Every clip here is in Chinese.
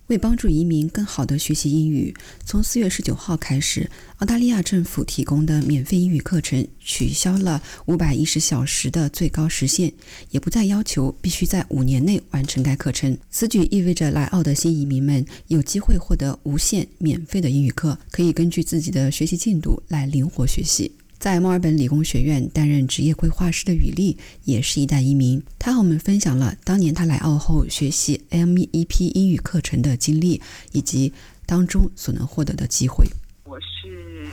为帮助移民更好地学习英语，从4月19号开始，澳大利亚政府提供的免费英语课程取消了510小时的最高时限，也不再要求必须在5年内完成该课程。此举意味着来澳的新移民们有机会获得无限免费的英语课，可以根据自己的学习进度来灵活学习。在墨尔本理工学院担任职业规划师的雨丽也是一代移民，他和我们分享了当年他来澳后学习 MEP 英语课程的经历，以及当中所能获得的机会。 我是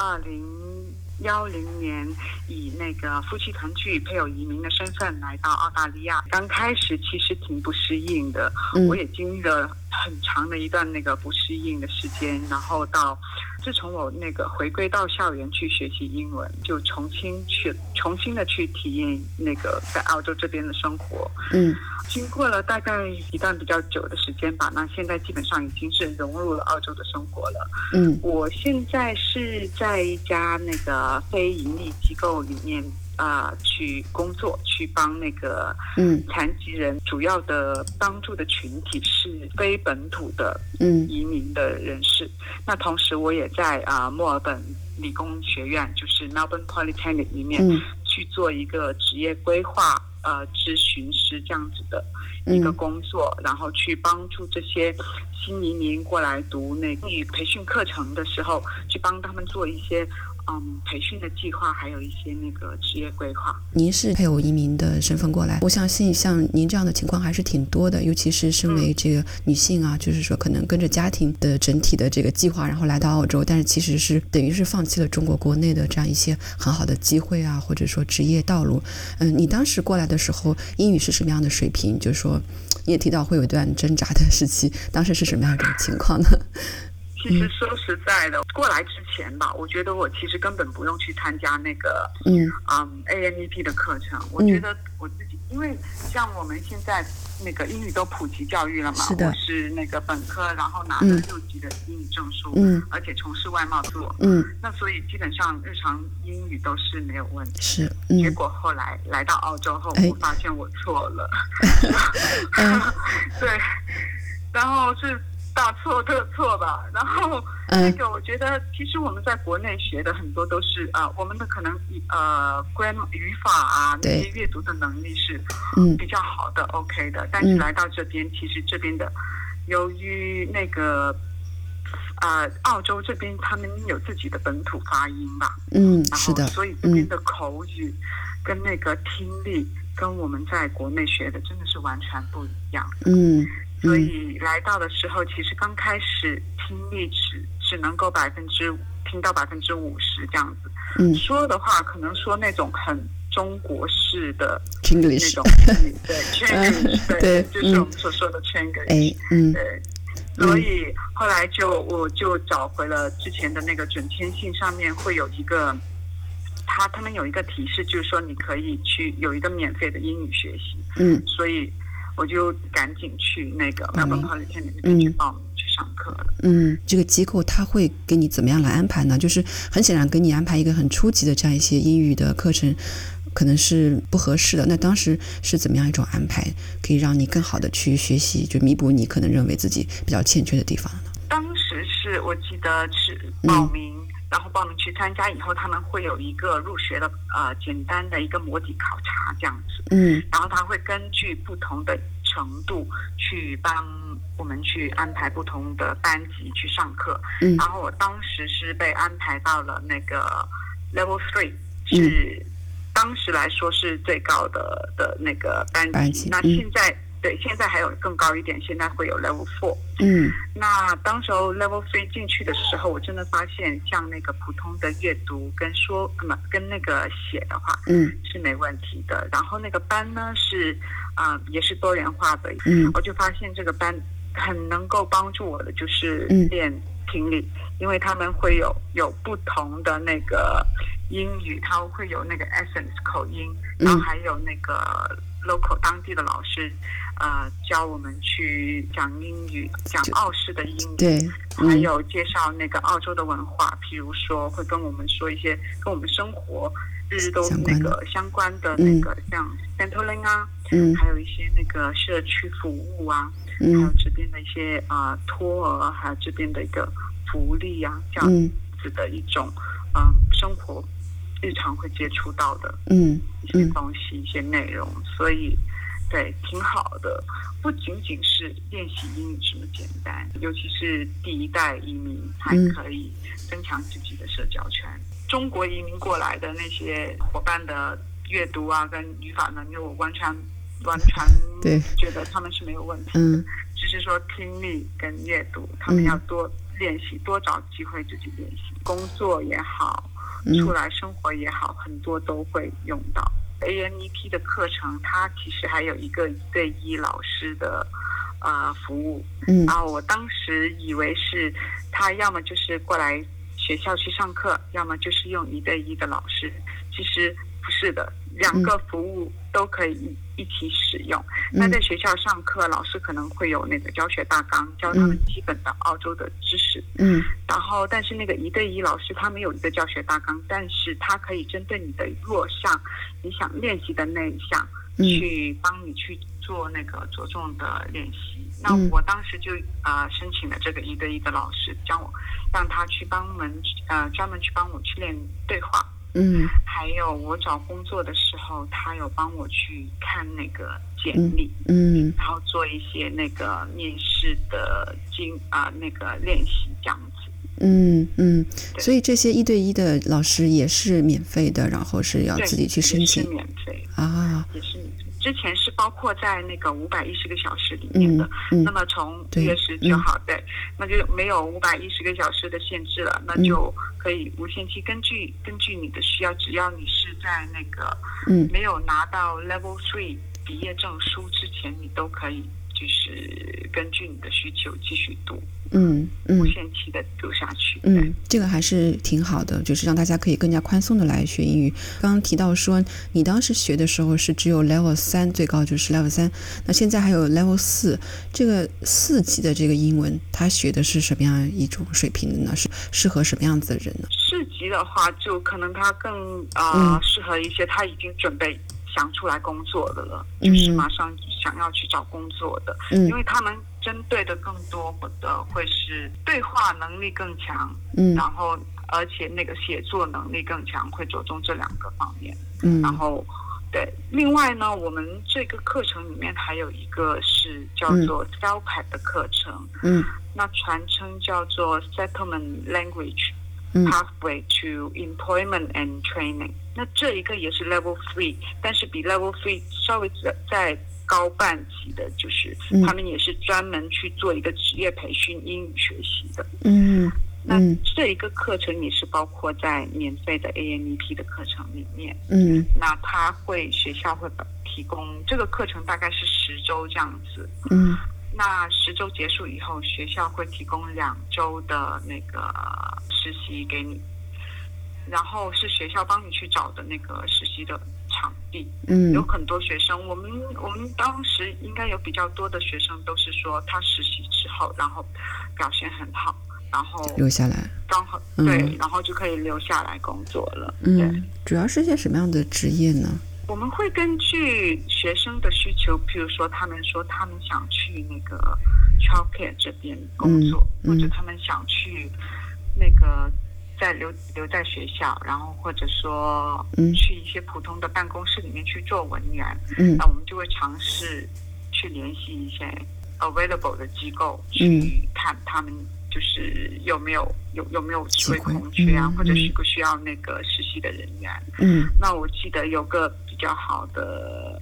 2010年以那个夫妻团聚配偶移民的身份来到澳大利亚，刚开始其实挺不适应的，我也经历了很长的一段那个不适应的时间，然后自从我那个回归到校园去学习英文，就重新的去体验那个在澳洲这边的生活。经过了大概一段比较久的时间吧，那现在基本上已经是融入了澳洲的生活了。我现在是在一家那个非盈利机构里面去工作，去帮那个残疾人，主要的帮助的群体是非本土的移民的人士。那同时我也在墨尔本理工学院，就是 Melbourne Polytechnic 里面去做一个职业规划咨询师这样子的一个工作，然后去帮助这些新移民过来读那个培训课程的时候，去帮他们做一些培训的计划，还有一些那个职业规划。 您是配偶移民的身份过来，我相信像您这样的情况还是挺多的，尤其是身为这个女性啊，就是说可能跟着家庭的整体的这个计划，然后来到澳洲，但是其实是等于是放弃了中国国内的这样一些很好的机会啊，或者说职业道路。你当时过来的时候，英语是什么样的水平？就是说，你也提到会有一段挣扎的时期，当时是什么样的情况呢？ 其实说实在的，过来之前吧，我觉得我其实根本不用去参加那个AMEP 的课程。我觉得我自己，因为像我们现在那个英语都普及教育了嘛，我是那个本科，然后拿了6级的英语证书，而且从事外贸做，那所以基本上日常英语都是没有问题。结果后来到澳洲后，我发现我错了，对，然后是大错特错吧。然后那个我觉得其实我们在国内学的很多都是我们的可能语法啊，那些阅读的能力是比较好的，OK 的。但是来到这边，其实这边的由于那个澳洲这边他们有自己的本土发音吧， 是的， 所以这边的口语跟那个听力跟我们在国内学的真的是完全不一样。所以来到的时候，其实刚开始听力只能够听到50%这样子。说的话可能说那种很中国式的 Chinglish 那种对 Chinglish 对，就是我们所说的 Chinglish。对，所以后来我就找回了之前的那个准签信，上面会有一个他们有一个提示，就是说你可以去有一个免费的英语学习。所以我就赶紧去那个 Melbourne Polytechnic 那边去报名去上课了。 这个机构他会给你怎么样来安排呢？就是很显然给你安排一个很初级的这样一些英语的课程可能是不合适的，那当时是怎么样一种安排可以让你更好的去学习，就弥补你可能认为自己比较欠缺的地方呢？ 当时是我记得是报名，然后报名去参加以后，他们会有一个入学的简单的一个模拟考察这样子。然后他会根据不同的程度去帮我们去安排不同的班级去上课。然后我当时是被安排到了那个 Level 3，是当时来说是最高的那个班级。那现在还有更高一点，现在会有 Level 4。那当时候 Level 3进去的时候，我真的发现像那个普通的阅读跟那个写的话，是没问题的。然后那个班呢是也是多元化的。我就发现这个班很能够帮助我的就是练听力，因为他们会有不同的那个英语，它会有那个 accent 口音，然后还有那个 local 当地的老师教我们去讲英语，讲澳式的英语， 对， 还有介绍那个澳洲的文化，譬如说会跟我们说一些跟我们生活日日都那个相关的那个像 Centrelink 啊，还有一些那个社区服务啊，还有这边的一些托儿，还有这边的一个福利啊，这样子的一种生活日常会接触到的一些东西、一些内容，所以对挺好的。不仅仅是练习英语这么简单，尤其是第一代移民还可以增强自己的社交圈。中国移民过来的那些伙伴的阅读啊跟语法能力，我完全觉得他们是没有问题的，只是说听力跟阅读他们要多练习，多找机会自己练习。工作也好，出来生活也好，很多都会用到。ANEP 的课程它其实还有一个1对1老师的服务，然后我当时以为是他要么就是过来学校去上课，要么就是用1对1的老师，其实不是的，两个服务都可以一起使用。那在学校上课，老师可能会有那个教学大纲，教他们基本的澳洲的知识。然后但是那个1对1老师他没有一个教学大纲，但是他可以针对你的弱项，你想练习的那一项，去帮你去做那个着重的练习。那我当时就申请了这个1对1的老师，让他去帮专门去帮我去练对话。还有我找工作的时候，他有帮我去看那个简历，然后做一些那个面试的那个练习这样子。 所以这些1对1的老师也是免费的，然后是要自己去申请， 也是免费啊， 也是免费。之前是包括在那个510个小时里面的，那么从5月19号，对，那就没有510个小时的限制了，那就可以无限期根据你的需要，只要你是在那个没有拿到 Level 3毕业证书之前，你都可以就是根据你的需求继续读，无限期的读下去。 这个还是挺好的，就是让大家可以更加宽松的来学英语。刚刚提到说你当时学的时候是只有 Level 3，最高就是 Level 3，那现在还有 Level 4，这个4级的这个英文他学的是什么样一种水平的呢？是适合什么样子的人呢 ？4级的话就可能他更适合一些他已经准备想出来工作的了，就是马上想要去找工作的，因为他们针对的更多的会是对话能力更强，然后而且那个写作能力更强，会着重这2个方面。然后对，另外呢，我们这个课程里面还有一个是叫做 CELPAT 的课程，那全称叫做 Settlement Language Pathway to Employment and Training。那这一个也是 Level 3，但是比 Level 3稍微再高半级的，就是他们也是专门去做一个职业培训英语学习的。那这一个课程也是包括在免费的 ANEP 的课程里面。那学校会提供这个课程大概是10周这样子。那10周结束以后，学校会提供2周的那个实习给你，然后是学校帮你去找的那个实习的场地。有很多学生，我们当时应该有比较多的学生都是说他实习之后，然后表现很好，然后留下来， 刚好对，然后就可以留下来工作了。对， 主要是些什么样的职业呢？ 我们会根据学生的需求，譬如说他们想去那个 childcare 这边工作，或者他们想去那个留在学校，然后或者说去一些普通的办公室里面去做文员。那我们就会尝试去联系一些 available 的机构，去看他们就是有没有机会空缺啊，或者需不需要那个实习的人员。那我记得有个比较好的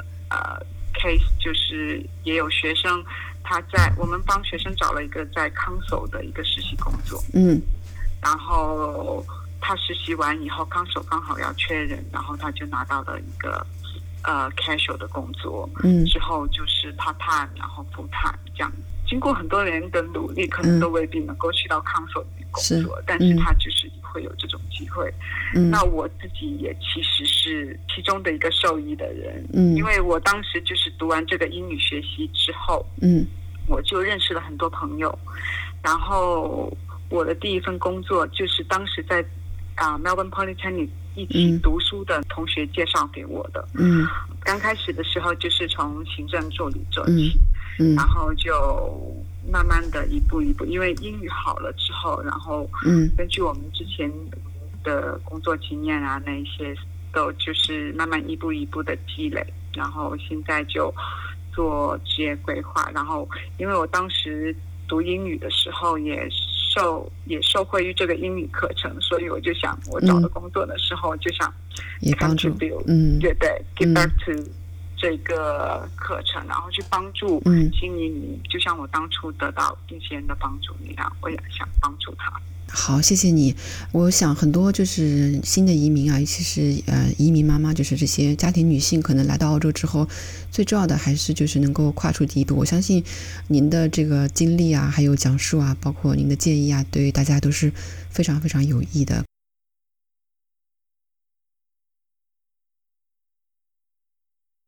case， 就是也有学生我们帮学生找了一个在 Council 的一个实习工作。然后他实习完以后，Council刚好要缺人，然后他就拿到了一个casual 的工作。之后就是 part time， 然后 full time 这样。经过很多人的努力，可能都未必能够去到 Council 里面工作，但是他就是会有这种机会。那我自己也其实是其中的一个受益的人，因为我当时就是读完这个英语学习之后，我就认识了很多朋友，然后我的第一份工作就是当时在Melbourne Polytechnic 一起读书的同学介绍给我的。刚开始的时候就是从行政助理做起，然后就慢慢的一步一步，因为英语好了之后，然后根据我们之前的工作经验啊，那一些都就是慢慢一步一步的积累，然后现在就做职业规划。然后因为我当时读英语的时候也受惠于这个英语课程，所以我就想我找到工作的时候就想也帮助对 give back to 这个课程，然后去帮助新移民，就像我当初得到一些人的帮助一样，我也想帮助他。 好，谢谢你。我想很多就是新的移民啊，尤其是移民妈妈，就是这些家庭女性，可能来到澳洲之后，最重要的还是就是能够跨出第一步。我相信您的这个经历啊，还有讲述啊，包括您的建议啊，对于大家都是非常非常有益的。